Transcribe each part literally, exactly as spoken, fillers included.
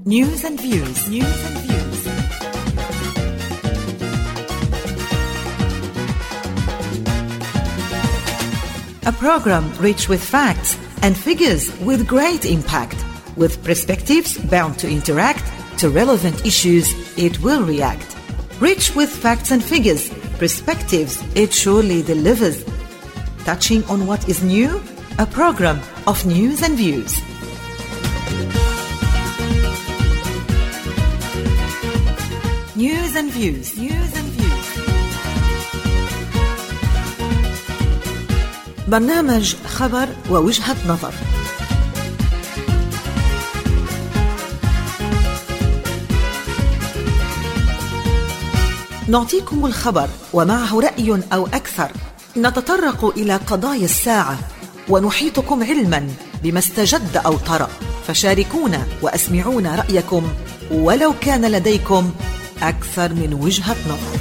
News and views. News and views. A program rich with facts and figures with great impact, with perspectives bound to interact, to relevant issues it will react. Rich with facts and figures, perspectives it surely delivers. Touching on what is new, a program of news and views. News and views. News and views. برنامج خبر ووجهة نظر. نعطيكم الخبر ومعه رأي أو أكثر. نتطرق إلى قضايا الساعة ونحيطكم علما بما استجد أو طرأ، فشاركونا وأسمعونا رأيكم ولو كان لديكم أكثر من وجهة نظر.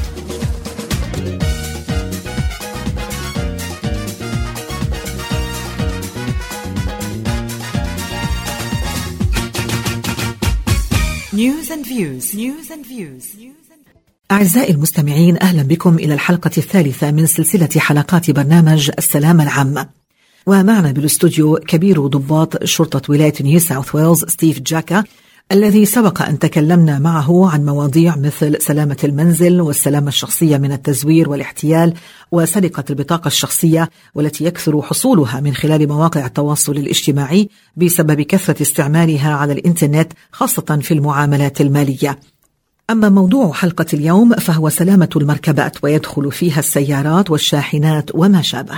News and views. News and views. أعزائي المستمعين، أهلا بكم إلى الحلقة الثالثة من سلسلة حلقات برنامج السلامة العامة. ومعنا بالاستوديو كبير ضباط شرطة ولاية نيو ساوث ويلز ستيف جاكا، الذي سبق أن تكلمنا معه عن مواضيع مثل سلامة المنزل والسلامة الشخصية من التزوير والاحتيال وسرقة البطاقة الشخصية، والتي يكثر حصولها من خلال مواقع التواصل الاجتماعي بسبب كثرة استعمالها على الإنترنت، خاصة في المعاملات المالية. أما موضوع حلقة اليوم فهو سلامة المركبات، ويدخل فيها السيارات والشاحنات وما شابه.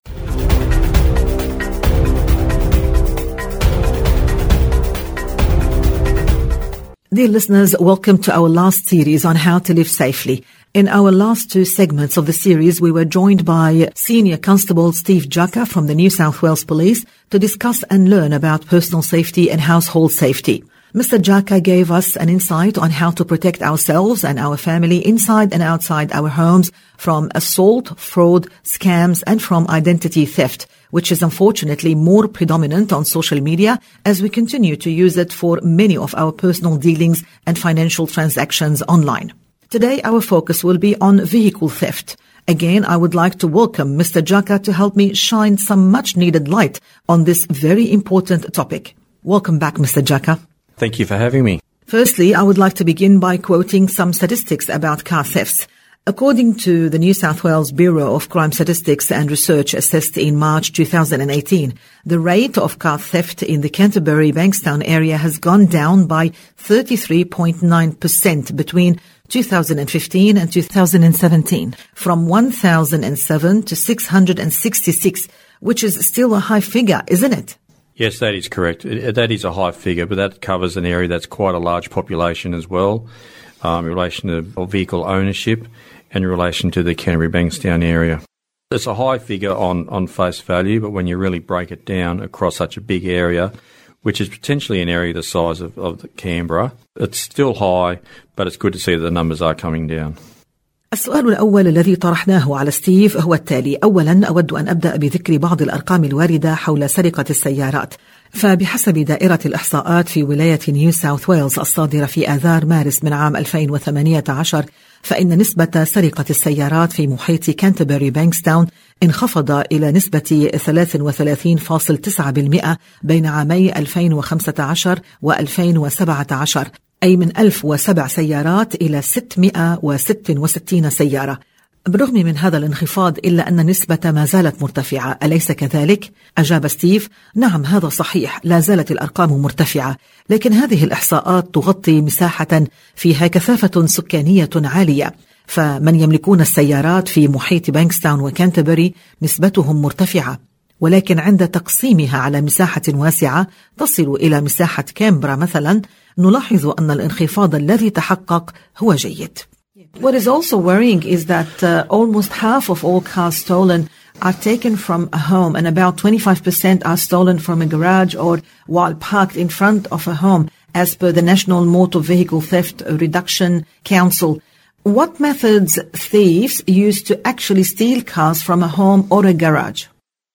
Dear listeners, welcome to our last series on how to live safely. In our last two segments of the series, we were joined by Senior Constable Steve Jaka from the New South Wales Police to discuss and learn about personal safety and household safety. Mister Jaka gave us an insight on how to protect ourselves and our family inside and outside our homes from assault, fraud, scams, and from identity theft, which is unfortunately more predominant on social media as we continue to use it for many of our personal dealings and financial transactions online. Today, our focus will be on vehicle theft. Again, I would like to welcome Mister Jaka to help me shine some much-needed light on this very important topic. Welcome back, Mister Jaka. Thank you for having me. Firstly, I would like to begin by quoting some statistics about car thefts. According to the New South Wales Bureau of Crime Statistics and Research assessed in March two thousand eighteen, the rate of car theft in the Canterbury Bankstown area has gone down by thirty-three point nine percent between two thousand fifteen and two thousand seventeen, from one thousand seven to six hundred sixty-six, which is still a high figure, isn't it? Yes, that is correct. It, that is a high figure, but that covers an area that's quite a large population as well, um, in relation to vehicle ownership and in relation to the Canterbury Bankstown area. It's a high figure on, on face value, but when you really break it down across such a big area, which is potentially an area the size of, of Canberra, it's still high, but it's good to see that the numbers are coming down. السؤال الأول الذي طرحناه على ستيف هو التالي. أولا، أود أن أبدأ بذكر بعض الأرقام الواردة حول سرقة السيارات. فبحسب دائرة الإحصاءات في ولاية نيو ساوث ويلز الصادرة في آذار مارس من عام ألفين وثمانية عشر، فإن نسبة سرقة السيارات في محيط كانتربري بانكستاون انخفض إلى نسبة ثلاثة وثلاثين فاصلة تسعة بالمئة بين عامي ألفين وخمسة عشر وألفين وسبعة عشر، أي من ألف وسبع سيارات إلى ستمائة وستة وستين سيارة. بالرغم من هذا الانخفاض إلا أن النسبة ما زالت مرتفعة، أليس كذلك؟ أجاب ستيف: نعم، هذا صحيح، لا زالت الأرقام مرتفعة، لكن هذه الإحصاءات تغطي مساحة فيها كثافة سكانية عالية، فمن يملكون السيارات في محيط بانكستاون وكانتربري نسبتهم مرتفعة، ولكن عند تقسيمها على مساحة واسعة تصل إلى مساحة كامبرا مثلا، نلاحظ أن الانخفاض الذي تحقق هو جيد. What is also worrying is that uh, almost half of all cars stolen are taken from a home, and about twenty-five percent are stolen from a garage or while parked in front of a home, as per the National Motor Vehicle Theft Reduction Council. What methods thieves use to actually steal cars from a home or a garage?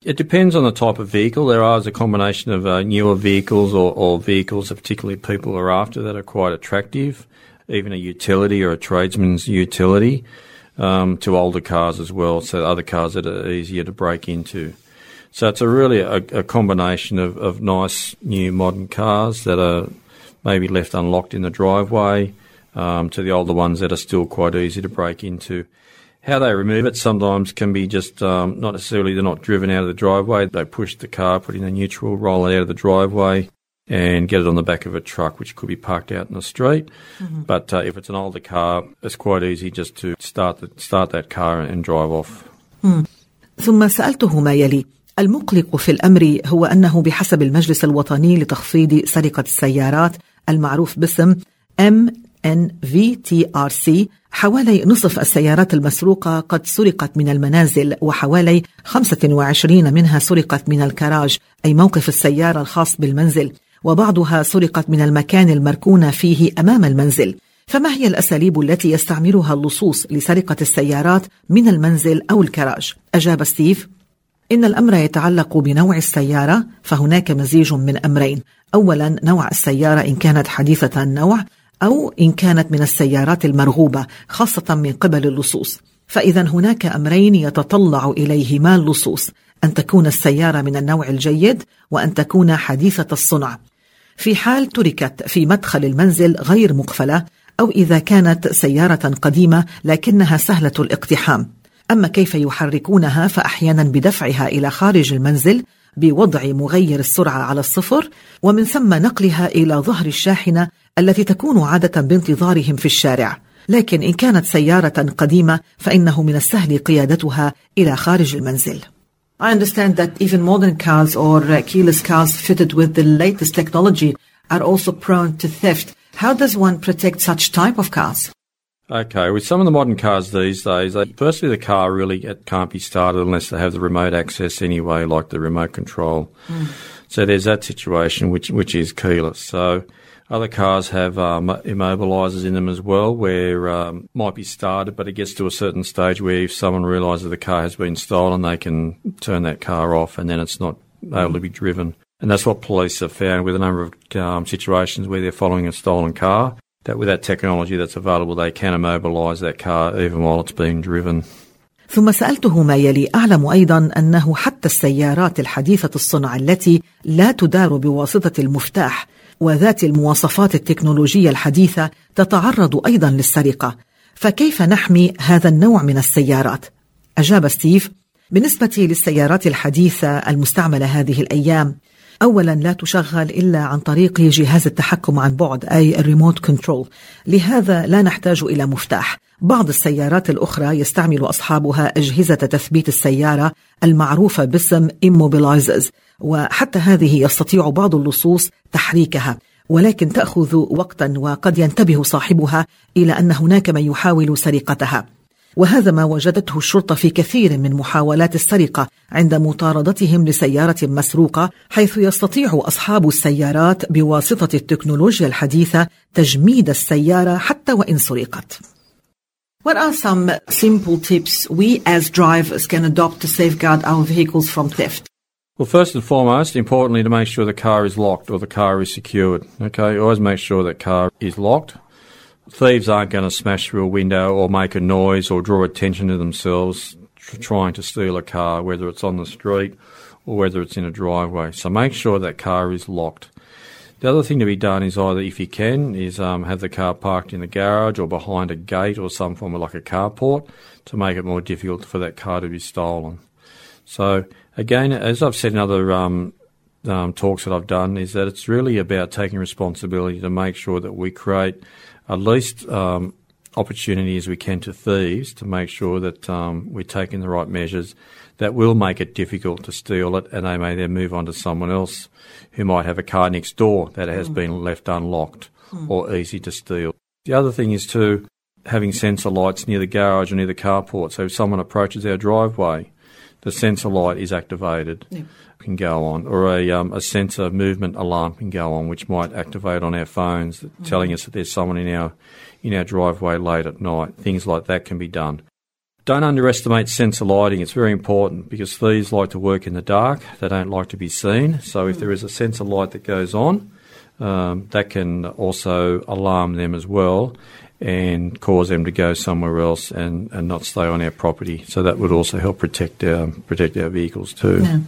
It depends on the type of vehicle. There are a combination of uh, newer vehicles or, or vehicles that particularly people are after that are quite attractive, even a utility or a tradesman's utility, um, to older cars as well, so other cars that are easier to break into. So it's a really a, a combination of, of nice new modern cars that are maybe left unlocked in the driveway, um, to the older ones that are still quite easy to break into. How they remove it sometimes can be just um, not necessarily they're not driven out of the driveway. They push the car, put it in a neutral, roll it out of the driveway and get it on the back of a truck, which could be parked out in the street. Mm-hmm. But uh, if it's an older car, it's quite easy just to start the, start that car and drive off. Hmm. ثم سألته ما يلي. المقلق في الأمر هو أنه بحسب المجلس الوطني لتخفيض سرقة السيارات المعروف باسم إم إن في تي آر سي حوالي نصف السيارات المسروقة قد سرقت من المنازل، وحوالي خمسة وعشرين منها سرقت من الكراج أي موقف السيارة الخاص بالمنزل، وبعضها سرقت من المكان المركون فيه أمام المنزل. فما هي الأساليب التي يستعملها اللصوص لسرقة السيارات من المنزل أو الكراج؟ أجاب ستيف: إن الأمر يتعلق بنوع السيارة، فهناك مزيج من أمرين. أولا نوع السيارة إن كانت حديثة النوع أو إن كانت من السيارات المرغوبة خاصة من قبل اللصوص. فإذا هناك أمرين يتطلع إليهما اللصوص: أن تكون السيارة من النوع الجيد وأن تكون حديثة الصنع. في حال تركت في مدخل المنزل غير مقفلة، أو إذا كانت سيارة قديمة لكنها سهلة الاقتحام. أما كيف يحركونها فأحيانا بدفعها إلى خارج المنزل بوضع مغير السرعة على الصفر، ومن ثم نقلها إلى ظهر الشاحنة التي تكون عادة بانتظارهم في الشارع. لكن إن كانت سيارة قديمة فإنه من السهل قيادتها إلى خارج المنزل. I understand that even modern cars or uh, keyless cars fitted with the latest technology are also prone to theft. How does one protect such type of cars? Okay, with some of the modern cars these days, they, firstly the car really it can't be started unless they have the remote access anyway, like the remote control. Mm. So there's that situation which which is keyless. So other cars have um, immobilisers in them as well, where um, might be started, but it gets to a certain stage where if someone realises the car has been stolen, they can turn that car off, and then it's not able to be driven. And that's what police have found with a number of um, situations where they're following a stolen car, that with that technology that's available, they can immobilise that car even while it's being driven. ثم سألته ما يلي. أعلم أيضا أنه حتى السيارات الحديثة الصنع التي لا تدار بواسطة المفتاح وذات المواصفات التكنولوجية الحديثة تتعرض أيضا للسرقة. فكيف نحمي هذا النوع من السيارات؟ أجاب ستيف: بالنسبة للسيارات الحديثة المستعملة هذه الأيام، أولا لا تشغل إلا عن طريق جهاز التحكم عن بعد أي الريموت كنترول، لهذا لا نحتاج إلى مفتاح. بعض السيارات الأخرى يستعمل أصحابها أجهزة تثبيت السيارة المعروفة باسم immobilizers، وحتى هذه يستطيع بعض اللصوص تحريكها، ولكن تأخذ وقتا وقد ينتبه صاحبها إلى أن هناك من يحاول سرقتها. وهذا ما وجدته الشرطة في كثير من محاولات السرقة عند مطاردتهم لسيارة مسروقة، حيث يستطيع أصحاب السيارات بواسطة التكنولوجيا الحديثة تجميد السيارة حتى وإن سرقت. What are some simple tips we as drivers can adopt to safeguard our vehicles from theft? Well, first and foremost, importantly, to make sure the car is locked or the car is secured. Okay, always make sure that car is locked. Thieves aren't going to smash through a window or make a noise or draw attention to themselves trying to steal a car, whether it's on the street or whether it's in a driveway. So make sure that car is locked. The other thing to be done is either, if you can, is um, have the car parked in the garage or behind a gate or some form of like a carport to make it more difficult for that car to be stolen. So again, as I've said in other um, um, talks that I've done, is that it's really about taking responsibility to make sure that we create at least um, opportunity as we can to thieves to make sure that um, we're taking the right measures that will make it difficult to steal it, and they may then move on to someone else who might have a car next door that has mm. been left unlocked mm. or easy to steal. The other thing is too, having sensor lights near the garage or near the carport, so if someone approaches our driveway, the sensor light is activated, yeah. can go on, or a um, a sensor movement alarm can go on, which might activate on our phones, mm. telling us that there's someone in our in our driveway late at night. Things like that can be done. Don't underestimate sensor lighting. It's very important because thieves like to work in the dark. They don't like to be seen. So if there is a sensor light that goes on, um, that can also alarm them as well and cause them to go somewhere else and, and not stay on our property. So that would also help protect our, protect our vehicles too. Yeah.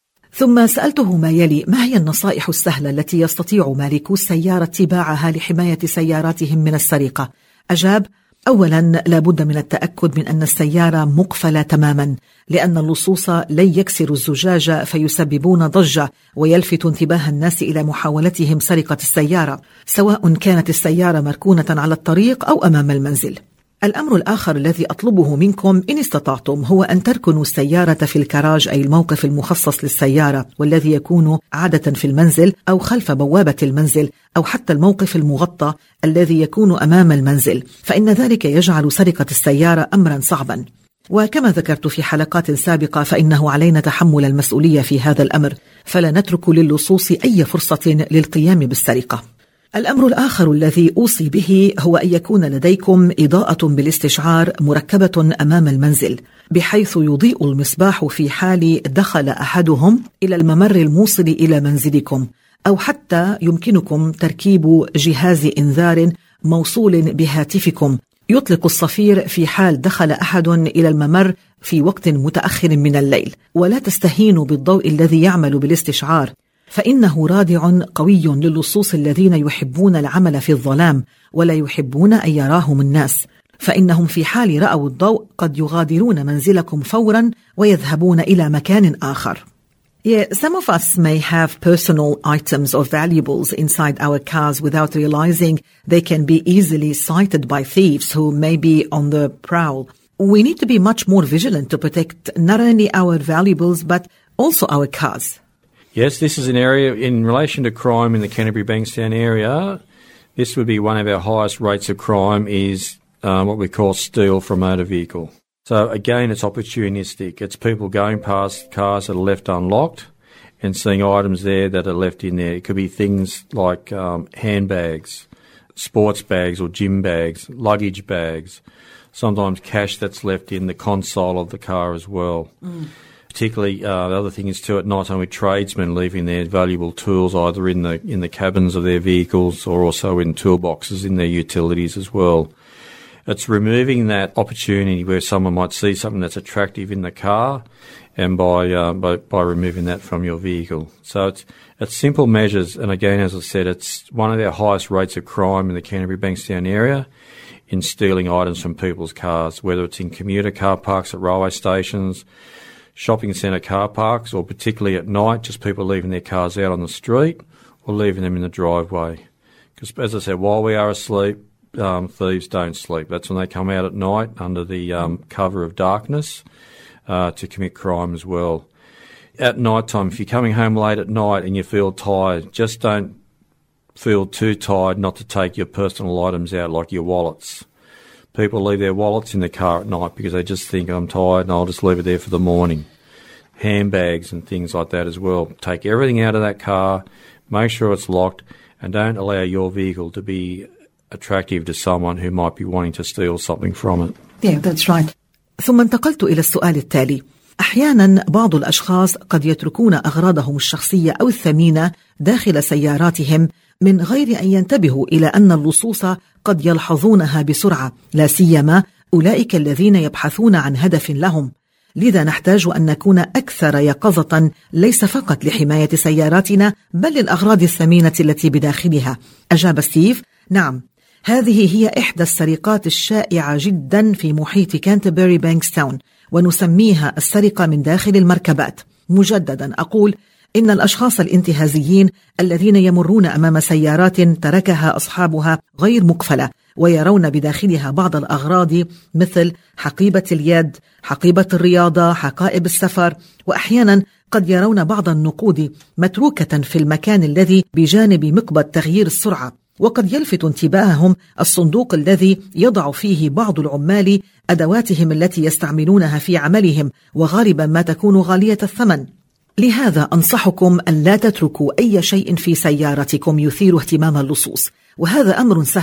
ثم سألته ما يلي: ما هي النصائح السهلة التي يستطيع مالكو السيارة اتباعها لحماية سياراتهم من السرقة؟ أجاب: أولا، لا بد من التأكد من أن السيارة مقفلة تماما، لأن اللصوص لن يكسروا الزجاج فيسببون ضجة ويلفتوا انتباه الناس إلى محاولتهم سرقة السيارة، سواء كانت السيارة مركونة على الطريق أو أمام المنزل. الأمر الآخر الذي أطلبه منكم إن استطعتم هو أن تركنوا السيارة في الكراج، أي الموقف المخصص للسيارة، والذي يكون عادة في المنزل أو خلف بوابة المنزل، أو حتى الموقف المغطى الذي يكون أمام المنزل، فإن ذلك يجعل سرقة السيارة أمرا صعبا. وكما ذكرت في حلقات سابقة فإنه علينا تحمل المسؤولية في هذا الأمر، فلا نترك للصوص أي فرصة للقيام بالسرقة. الأمر الآخر الذي أوصي به هو أن يكون لديكم إضاءة بالاستشعار مركبة أمام المنزل، بحيث يضيء المصباح في حال دخل أحدهم إلى الممر الموصل إلى منزلكم، أو حتى يمكنكم تركيب جهاز إنذار موصول بهاتفكم يطلق الصفير في حال دخل أحد إلى الممر في وقت متأخر من الليل. ولا تستهينوا بالضوء الذي يعمل بالاستشعار، فإنه رادع قوي للصوص الذين يحبون العمل في الظلام ولا يحبون أن يراهم الناس، فإنهم في حال رأوا الضوء قد يغادرون منزلكم فورا ويذهبون إلى مكان آخر. Yeah, some of us may have personal items or valuables inside our cars without realizing they can be easily sighted by thieves who may be on the prowl. We need to be much more vigilant to protect not only our valuables but also our cars. Yes, this is an area in relation to crime in the Canterbury Bankstown area. This would be one of our highest rates of crime is um, what we call steal from motor vehicle. So again, it's opportunistic. It's people going past cars that are left unlocked and seeing items there that are left in there. It could be things like um, handbags, sports bags or gym bags, luggage bags, sometimes cash that's left in the console of the car as well. Mm. Particularly, uh, the other thing is too, at night time with tradesmen leaving their valuable tools either in the in the cabins of their vehicles or also in toolboxes in their utilities as well. It's removing that opportunity where someone might see something that's attractive in the car, and by uh, by, by removing that from your vehicle. So it's it's simple measures, and again, as I said, it's one of our highest rates of crime in the Canterbury Bankstown area in stealing items from people's cars, whether it's in commuter car parks at railway stations, shopping centre car parks, or particularly at night, just people leaving their cars out on the street or leaving them in the driveway. Because, as I said, while we are asleep, um, thieves don't sleep. That's when they come out at night under the um, cover of darkness uh, to commit crime as well. At night time, if you're coming home late at night and you feel tired, just don't feel too tired not to take your personal items out, like your wallets. People leave their wallets in the car at night because they just think, I'm tired and I'll just leave it there for the morning. Handbags and things like that as well. Take everything out of that car, make sure it's locked, and don't allow your vehicle to be attractive to someone who might be wanting to steal something from it. Yeah, that's right. ثم انتقلت إلى السؤال التالي. أحيانا بعض الأشخاص قد يتركون أغراضهم الشخصية أو الثمينة داخل سياراتهم من غير أن ينتبهوا إلى أن اللصوص قد يلحظونها بسرعة، لا سيما أولئك الذين يبحثون عن هدف لهم. لذا نحتاج أن نكون أكثر يقظة، ليس فقط لحماية سياراتنا بل للأغراض الثمينة التي بداخلها. أجاب ستيف: نعم، هذه هي إحدى السرقات الشائعة جدا في محيط كانتربري بانكستاون، ونسميها السرقة من داخل المركبات. مجددا أقول إن الأشخاص الانتهازيين الذين يمرون أمام سيارات تركها أصحابها غير مقفلة ويرون بداخلها بعض الأغراض مثل حقيبة اليد، حقيبة الرياضة، حقائب السفر، وأحيانا قد يرون بعض النقود متروكة في المكان الذي بجانب مقبض تغيير السرعة، وقد يلفت انتباههم الصندوق الذي يضع فيه بعض العمال أدواتهم التي يستعملونها في عملهم، وغالبا ما تكون غالية الثمن. لهذا أنصحكم أن لا تتركوا أي شيء في سيارتكم يثير اهتمام اللصوص، وهذا أمر سهل.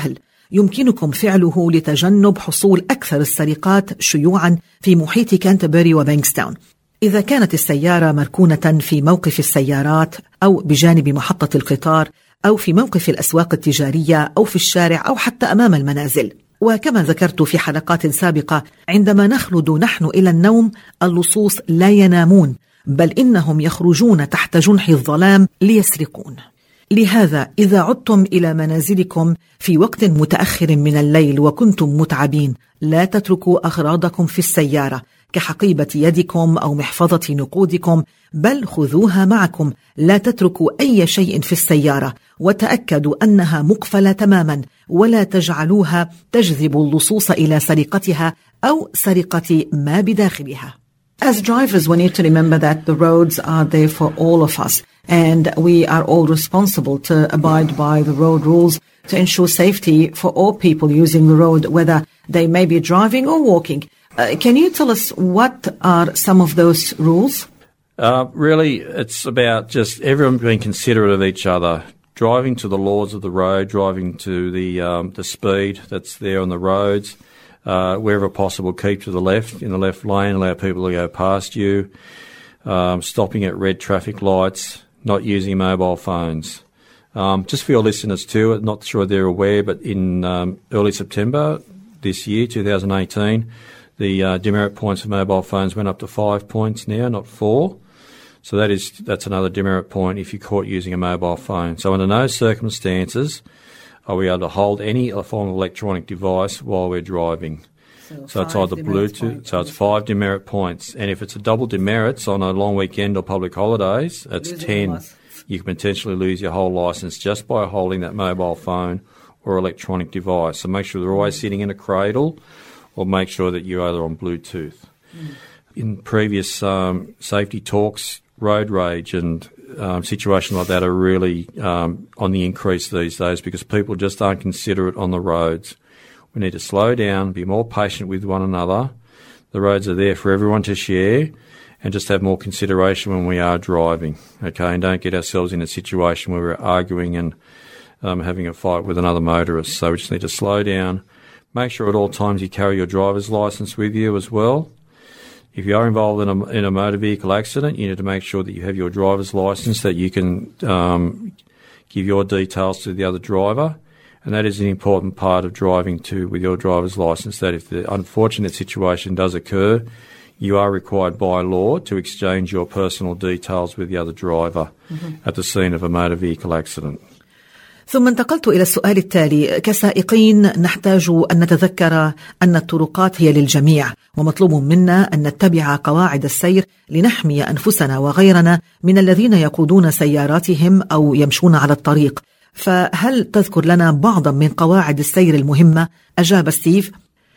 يمكنكم فعله لتجنب حصول أكثر السرقات شيوعا في محيط كانتربري وبانكستاون. إذا كانت السيارة مركونة في موقف السيارات أو بجانب محطة القطار أو في موقف الأسواق التجارية أو في الشارع أو حتى أمام المنازل. وكما ذكرت في حلقات سابقة، عندما نخلد نحن إلى النوم اللصوص لا ينامون، بل إنهم يخرجون تحت جنح الظلام ليسرقون. لهذا إذا عدتم إلى منازلكم في وقت متأخر من الليل وكنتم متعبين، لا تتركوا أغراضكم في السيارة كحقيبة يدكم أو محفظة نقودكم، بل خذوها معكم. لا تتركوا أي شيء في السيارة، وتأكدوا أنها مقفلة تماما، ولا تجعلوها تجذب اللصوص إلى سرقتها أو سرقة ما بداخلها. As drivers, we need to remember that the roads are there for all of us, and we are all responsible to abide by the road rules to ensure safety for all people using the road, whether they may be driving or walking. Uh, can you tell us what are some of those rules? Uh, really, it's about just everyone being considerate of each other, driving to the laws of the road, driving to the um, the speed that's there on the roads. Uh, wherever possible, keep to the left, in the left lane, allow people to go past you, um, stopping at red traffic lights, not using mobile phones. Um, just for your listeners too, I'm not sure they're aware, but in um, early September this year, two thousand eighteen, the uh, demerit points for mobile phones went up to five points now, not four. So that is that's another demerit point if you're caught using a mobile phone. So under no circumstances are we able to hold any form of electronic device while we're driving. So, so it's either Bluetooth, so it's five demerit points. And if it's a double demerits on a long weekend or public holidays, it's ten. You can potentially lose your whole licence just by holding that mobile phone or electronic device. So make sure they're always sitting in a cradle, or make sure that you're either on Bluetooth. Mm. In previous um, safety talks, road rage and Um, situations like that are really um, on the increase these days because people just aren't considerate on the roads. We need to slow down, be more patient with one another. The roads are there for everyone to share, and just have more consideration when we are driving, okay? And don't get ourselves in a situation where we're arguing and um, having a fight with another motorist. So we just need to slow down. Make sure at all times you carry your driver's licence with you as well. If you are involved in a, in a motor vehicle accident, you need to make sure that you have your driver's licence, that you can um, give your details to the other driver. And that is an important part of driving too, with your driver's licence, that if the unfortunate situation does occur, you are required by law to exchange your personal details with the other driver mm-hmm. at the scene of a motor vehicle accident. ثم انتقلت إلى السؤال التالي. كسائقين نحتاج أن نتذكر أن الطرقات هي للجميع، ومطلوب منا أن نتبع قواعد السير لنحمي أنفسنا وغيرنا من الذين يقودون سياراتهم أو يمشون على الطريق. فهل تذكر لنا بعضا من قواعد السير المهمة؟ أجاب ستيف: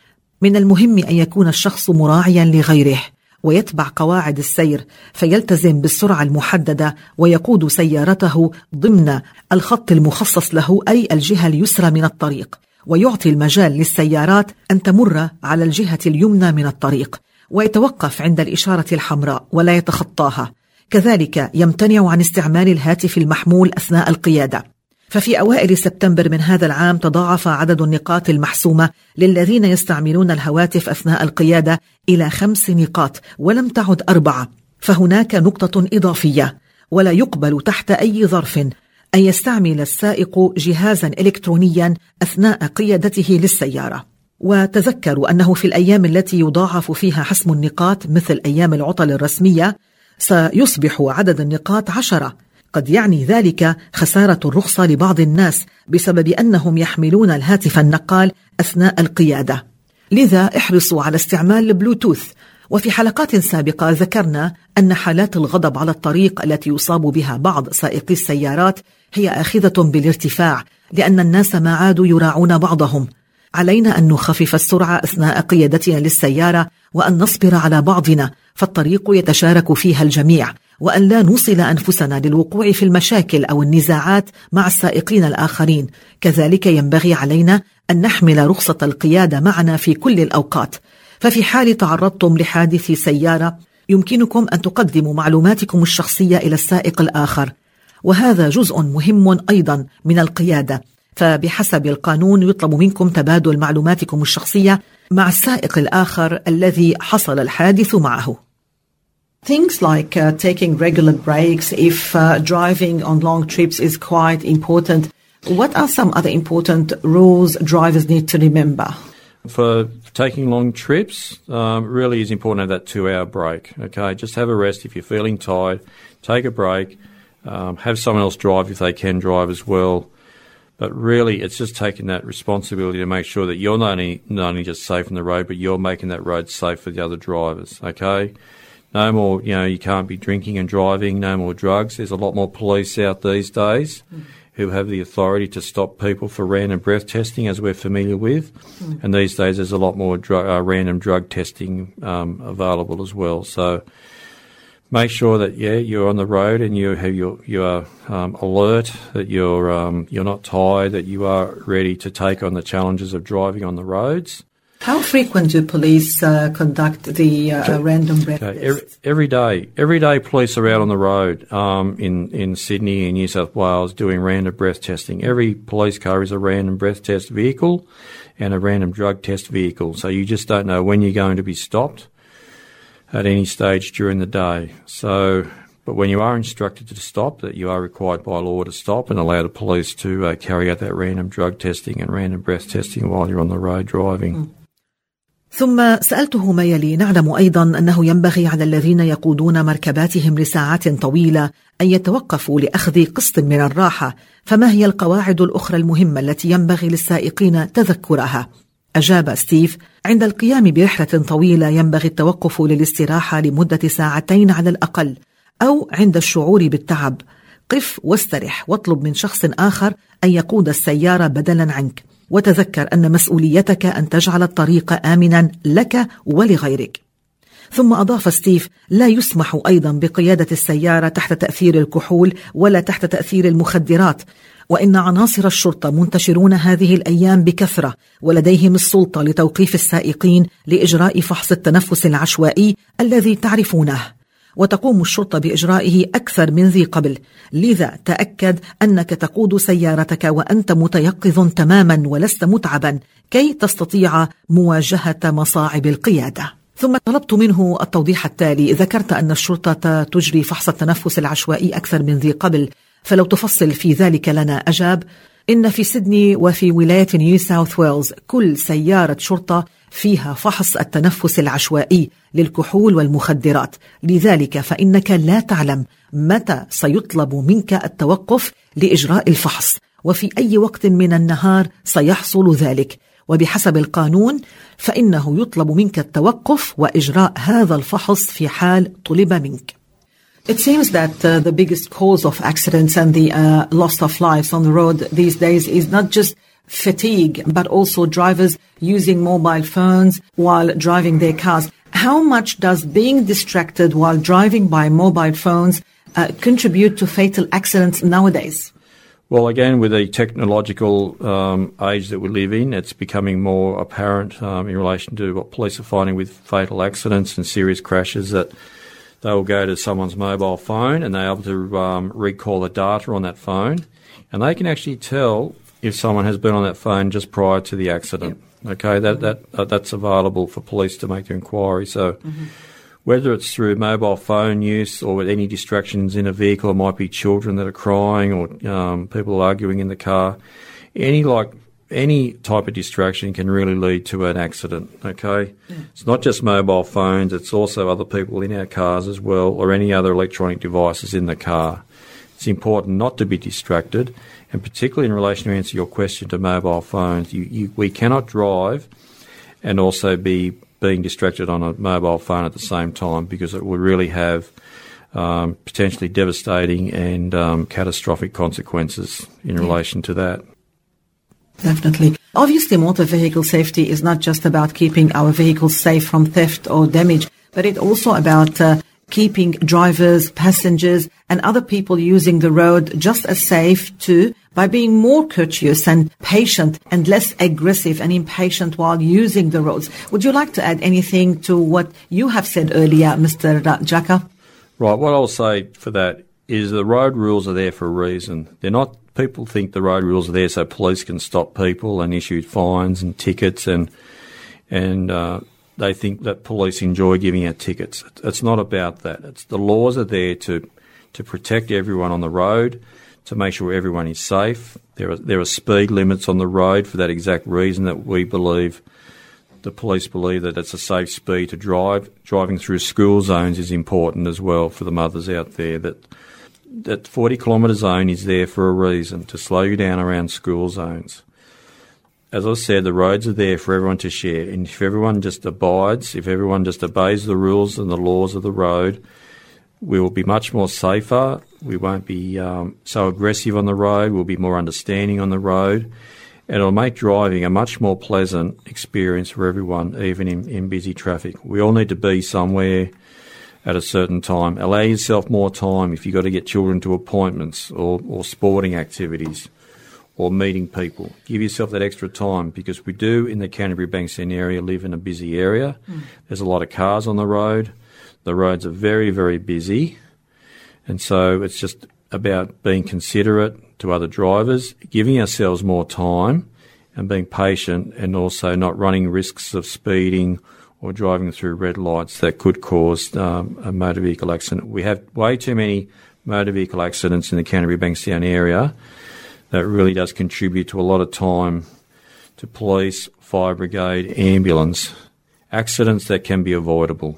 من المهم أن يكون الشخص مراعيا لغيره ويتبع قواعد السير، فيلتزم بالسرعة المحددة ويقود سيارته ضمن الخط المخصص له، أي الجهة اليسرى من الطريق، ويعطي المجال للسيارات أن تمر على الجهة اليمنى من الطريق، ويتوقف عند الإشارة الحمراء ولا يتخطاها. كذلك يمتنع عن استعمال الهاتف المحمول أثناء القيادة. ففي أوائل سبتمبر من هذا العام تضاعف عدد النقاط المحسومة للذين يستعملون الهواتف أثناء القيادة إلى خمس نقاط ولم تعد أربعة. فهناك نقطة إضافية: ولا يقبل تحت أي ظرف أن يستعمل السائق جهازا إلكترونيا أثناء قيادته للسيارة. وتذكروا أنه في الأيام التي يضاعف فيها حسم النقاط مثل أيام العطل الرسمية سيصبح عدد النقاط عشرة. قد يعني ذلك خسارة الرخصة لبعض الناس بسبب أنهم يحملون الهاتف النقال أثناء القيادة. لذا احرصوا على استعمال البلوتوث. وفي حلقات سابقة ذكرنا أن حالات الغضب على الطريق التي يصاب بها بعض سائقي السيارات هي آخذة بالارتفاع، لأن الناس ما عادوا يراعون بعضهم. علينا أن نخفف السرعة أثناء قيادتنا للسيارة، وأن نصبر على بعضنا، فالطريق يتشارك فيها الجميع، وأن لا نوصل أنفسنا للوقوع في المشاكل أو النزاعات مع السائقين الآخرين. كذلك ينبغي علينا أن نحمل رخصة القيادة معنا في كل الأوقات. ففي حال تعرضتم لحادث سيارة يمكنكم أن تقدموا معلوماتكم الشخصية إلى السائق الآخر، وهذا جزء مهم أيضا من القيادة، فبحسب القانون يطلب منكم تبادل معلوماتكم الشخصية مع السائق الآخر الذي حصل الحادث معه. Things like uh, taking regular breaks if uh, driving on long trips is quite important. What are some other important rules drivers need to remember? For taking long trips, um, really is important to have that two-hour break. Okay, just have a rest if you're feeling tired. Take a break. Um, have someone else drive if they can drive as well. But really, it's just taking that responsibility to make sure that you're not only, not only just safe on the road, but you're making that road safe for the other drivers. Okay. No more, you know, you can't be drinking and driving, no more drugs. There's a lot more police out these days mm. who have the authority to stop people for random breath testing, as we're familiar with. Mm. And these days there's a lot more dr- uh, random drug testing um, available as well. So make sure that, yeah, you're on the road and you have your, you are um, alert, that you're, um, you're not tired, that you are ready to take on the challenges of driving on the roads. How frequent do police uh, conduct the uh, random breath okay. tests? Every, every day. Every day police are out on the road um, in, in Sydney and New South Wales doing random breath testing. Every police car is a random breath test vehicle and a random drug test vehicle. So you just don't know when you're going to be stopped at any stage during the day. So, but when you are instructed to stop, that you are required by law to stop and allow the police to uh, carry out that random drug testing and random breath testing while you're on the road driving. Mm. ثم سألته ما يلي. نعلم أيضا أنه ينبغي على الذين يقودون مركباتهم لساعات طويلة أن يتوقفوا لأخذ قسط من الراحة، فما هي القواعد الأخرى المهمة التي ينبغي للسائقين تذكرها؟ أجاب ستيف: عند القيام برحلة طويلة ينبغي التوقف للاستراحة لمدة ساعتين على الأقل، أو عند الشعور بالتعب قف واسترح واطلب من شخص آخر أن يقود السيارة بدلا عنك، وتذكر أن مسؤوليتك أن تجعل الطريق آمنا لك ولغيرك. ثم أضاف ستيف: لا يسمح أيضا بقيادة السيارة تحت تأثير الكحول ولا تحت تأثير المخدرات، وإن عناصر الشرطة منتشرون هذه الأيام بكثرة ولديهم السلطة لتوقيف السائقين لإجراء فحص التنفس العشوائي الذي تعرفونه، وتقوم الشرطة بإجرائه أكثر من ذي قبل، لذا تأكد أنك تقود سيارتك وأنت متيقظ تماما ولست متعبا كي تستطيع مواجهة مصاعب القيادة. ثم طلبت منه التوضيح التالي: ذكرت أن الشرطة تجري فحص التنفس العشوائي أكثر من ذي قبل، فلو تفصل في ذلك لنا. أجاب: إن في سيدني وفي ولاية نيو ساوث ويلز كل سيارة شرطة فيها فحص التنفس العشوائي للكحول والمخدرات، لذلك فإنك لا تعلم متى سيطلب منك التوقف لإجراء الفحص وفي أي وقت من النهار سيحصل ذلك، وبحسب القانون فإنه يطلب منك التوقف وإجراء هذا الفحص في حال طلب منك. It seems that uh, the biggest cause of accidents and the uh, loss of lives on the road these days is not just fatigue, but also drivers using mobile phones while driving their cars. How much does being distracted while driving by mobile phones uh, contribute to fatal accidents nowadays? Well, again, with the technological um, age that we live in, it's becoming more apparent um, in relation to what police are finding with fatal accidents and serious crashes, that they will go to someone's mobile phone and they're able to um, recall the data on that phone, and they can actually tell if someone has been on that phone just prior to the accident. Yep. Okay, that that uh, that's available for police to make the inquiry. So mm-hmm. whether it's through mobile phone use or with any distractions in a vehicle, it might be children that are crying or um, people arguing in the car, any like any type of distraction can really lead to an accident, okay? Yeah. It's not just mobile phones, it's also other people in our cars as well, or any other electronic devices in the car. It's important not to be distracted, and particularly in relation to answer your question to mobile phones, you, you, we cannot drive and also be being distracted on a mobile phone at the same time, because it would really have um, potentially devastating and um, catastrophic consequences in yeah. relation to that. Definitely. Obviously, motor vehicle safety is not just about keeping our vehicles safe from theft or damage, but it's also about uh, keeping drivers, passengers, and other people using the road just as safe too, by being more courteous and patient and less aggressive and impatient while using the roads. Would you like to add anything to what you have said earlier, Mister Jaka? Right. What I'll say for that is the road rules are there for a reason. They're not People think the road rules are there so police can stop people and issue fines and tickets, and and uh, they think that police enjoy giving out tickets. It's not about that. It's the laws are there to to protect everyone on the road, to make sure everyone is safe. There are there are speed limits on the road for that exact reason, that we believe, the police believe, that it's a safe speed to drive. Driving through school zones is important as well for the mothers out there. That that forty kilometre zone is there for a reason, to slow you down around school zones. As I said, the roads are there for everyone to share, and if everyone just abides, if everyone just obeys the rules and the laws of the road, we will be much more safer. We won't be um, so aggressive on the road. We'll be more understanding on the road. And it'll make driving a much more pleasant experience for everyone, even in, in busy traffic. We all need to be somewhere at a certain time. Allow yourself more time if you've got to get children to appointments or, or sporting activities or meeting people. Give yourself that extra time, because we do in the Canterbury Bankstown area live in a busy area. Mm. There's a lot of cars on the road. The roads are very, very busy. And so it's just about being considerate to other drivers, giving ourselves more time and being patient, and also not running risks of speeding or driving through red lights that could cause um, a motor vehicle accident. We have way too many motor vehicle accidents in the Canterbury Bankstown area. That really does contribute to a lot of time to police, fire brigade, ambulance. Accidents that can be avoidable.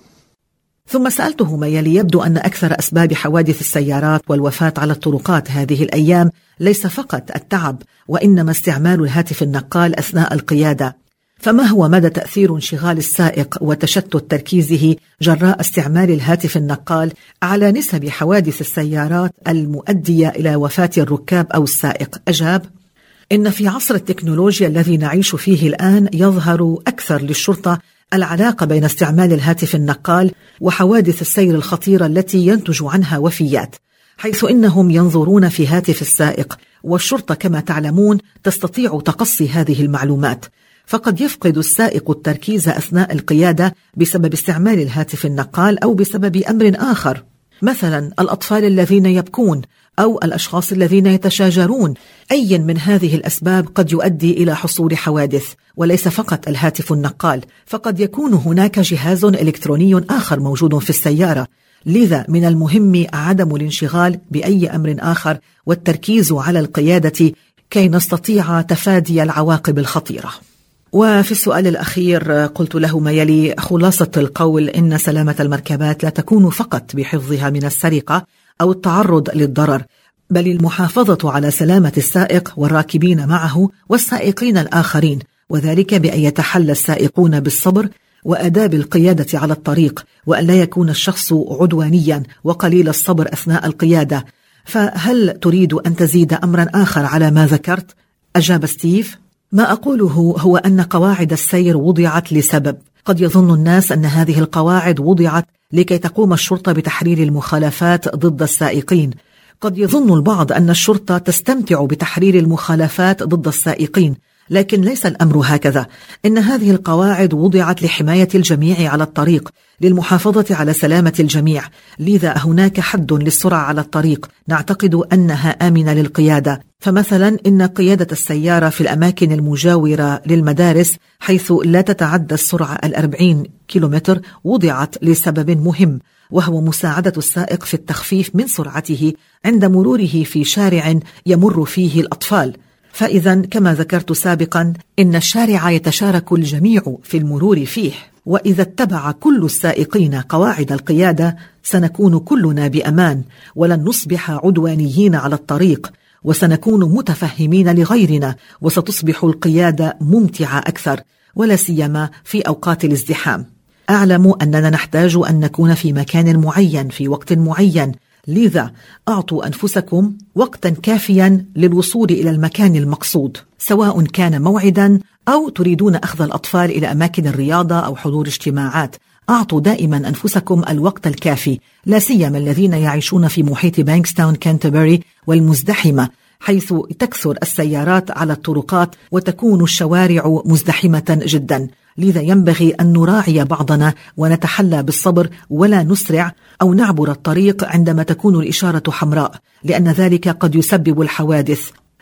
ثم سألته ما يلي: يبدو أن أكثر أسباب حوادث السيارات والوفاة على الطرقات هذه الأيام ليس فقط التعب، وإنما استعمال الهاتف النقال أثناء القيادة. فما هو مدى تأثير انشغال السائق وتشتت تركيزه جراء استعمال الهاتف النقال على نسب حوادث السيارات المؤدية إلى وفاة الركاب أو السائق؟ أجاب: إن في عصر التكنولوجيا الذي نعيش فيه الآن يظهر أكثر للشرطة العلاقة بين استعمال الهاتف النقال وحوادث السير الخطيرة التي ينتج عنها وفيات، حيث إنهم ينظرون في هاتف السائق، والشرطة كما تعلمون تستطيع تقصي هذه المعلومات. فقد يفقد السائق التركيز أثناء القيادة بسبب استعمال الهاتف النقال أو بسبب أمر آخر، مثلا الأطفال الذين يبكون أو الأشخاص الذين يتشاجرون. أي من هذه الأسباب قد يؤدي إلى حصول حوادث، وليس فقط الهاتف النقال، فقد يكون هناك جهاز إلكتروني آخر موجود في السيارة. لذا من المهم عدم الانشغال بأي أمر آخر والتركيز على القيادة كي نستطيع تفادي العواقب الخطيرة. وفي السؤال الأخير قلت له ما يلي: خلاصة القول إن سلامة المركبات لا تكون فقط بحفظها من السرقة أو التعرض للضرر، بل المحافظة على سلامة السائق والراكبين معه والسائقين الآخرين، وذلك بأن يتحلى السائقون بالصبر وآداب القيادة على الطريق، وأن لا يكون الشخص عدوانيا وقليل الصبر أثناء القيادة. فهل تريد أن تزيد أمرا آخر على ما ذكرت؟ أجاب ستيف: ما أقوله هو أن قواعد السير وضعت لسبب. قد يظن الناس أن هذه القواعد وضعت لكي تقوم الشرطة بتحرير المخالفات ضد السائقين. قد يظن البعض أن الشرطة تستمتع بتحرير المخالفات ضد السائقين، لكن ليس الأمر هكذا. إن هذه القواعد وضعت لحماية الجميع على الطريق، للمحافظة على سلامة الجميع. لذا هناك حد للسرعة على الطريق نعتقد أنها آمنة للقيادة. فمثلا إن قيادة السيارة في الأماكن المجاورة للمدارس حيث لا تتعدى السرعة الأربعين كيلومتر وضعت لسبب مهم، وهو مساعدة السائق في التخفيف من سرعته عند مروره في شارع يمر فيه الأطفال. فإذا كما ذكرت سابقا إن الشارع يتشارك الجميع في المرور فيه، وإذا اتبع كل السائقين قواعد القيادة سنكون كلنا بأمان، ولن نصبح عدوانيين على الطريق، وسنكون متفهمين لغيرنا، وستصبح القيادة ممتعة أكثر، ولا سيما في أوقات الازدحام. أعلم أننا نحتاج أن نكون في مكان معين في وقت معين، لذا أعطوا أنفسكم وقتا كافيا للوصول إلى المكان المقصود، سواء كان موعدا أو تريدون أخذ الأطفال إلى أماكن الرياضة أو حضور اجتماعات. أعطوا دائما أنفسكم الوقت الكافي، لا سيما الذين يعيشون في محيط بانكستاون كانتربري والمزدحمة، حيث تكثر السيارات على الطرقات وتكون الشوارع مزدحمة جدا. لذا ينبغي أن نراعي بعضنا ونتحلى بالصبر، ولا نسرع أو نعبر الطريق عندما تكون الإشارة حمراء، لأن ذلك قد يسبب الحوادث.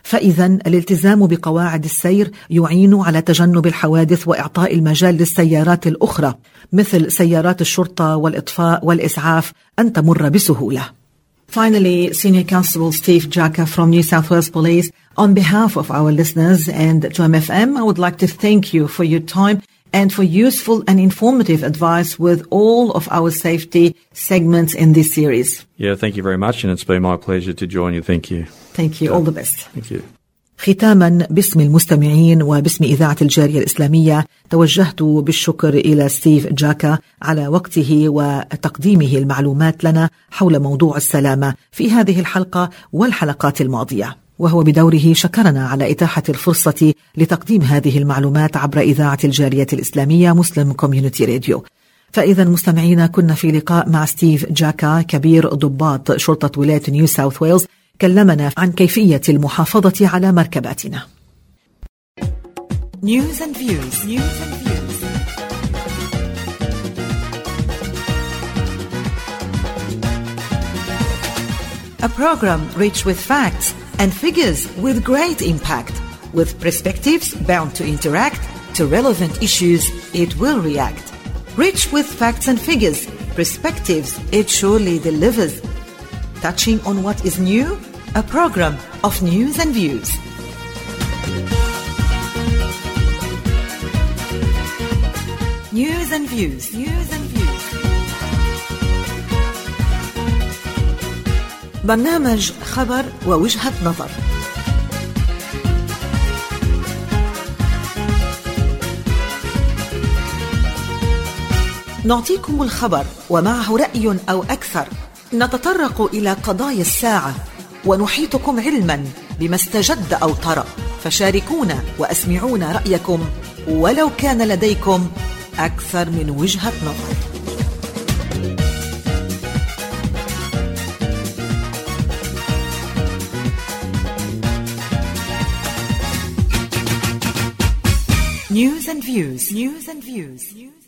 فإذا الالتزام بقواعد السير يعين على تجنب الحوادث وإعطاء المجال للسيارات الأخرى مثل سيارات الشرطة والإطفاء والإسعاف أن تمر بسهولة. Finally, Senior Constable Steve Jaka from New South Wales Police, on behalf of our listeners and two M F M, I would like to thank you for your time and for useful and informative advice with all of our safety segments in this series. Yeah, thank you very much, and it's been my pleasure to join you. Thank you. Thank you. All the best. Thank you. ختاما باسم المستمعين وباسم إذاعة الجالية الإسلامية توجهت بالشكر إلى ستيف جاكا على وقته وتقديمه المعلومات لنا حول موضوع السلامة في هذه الحلقة والحلقات الماضية، وهو بدوره شكرنا على إتاحة الفرصة لتقديم هذه المعلومات عبر إذاعة الجالية الإسلامية مسلم كوميونيتي راديو. فإذا مستمعينا كنا في لقاء مع ستيف جاكا كبير ضباط شرطة ولاية نيو ساوث ويلز، كلمنا عن كيفية المحافظة على مركباتنا. News and views. News and views. A program rich with facts and figures with great impact, with perspectives bound to interact to relevant issues it will react. Rich with facts and figures, perspectives it surely delivers. Touching on what is new, a program of news and views. News and views. News and views. برنامج خبر ووجهة نظر. نعطيكم الخبر ومعه رأي أو أكثر، نتطرق إلى قضايا الساعة ونحيطكم علما بما استجد أو طرأ، فشاركونا وأسمعونا رأيكم ولو كان لديكم أكثر من وجهة نظر. News and views. News and views.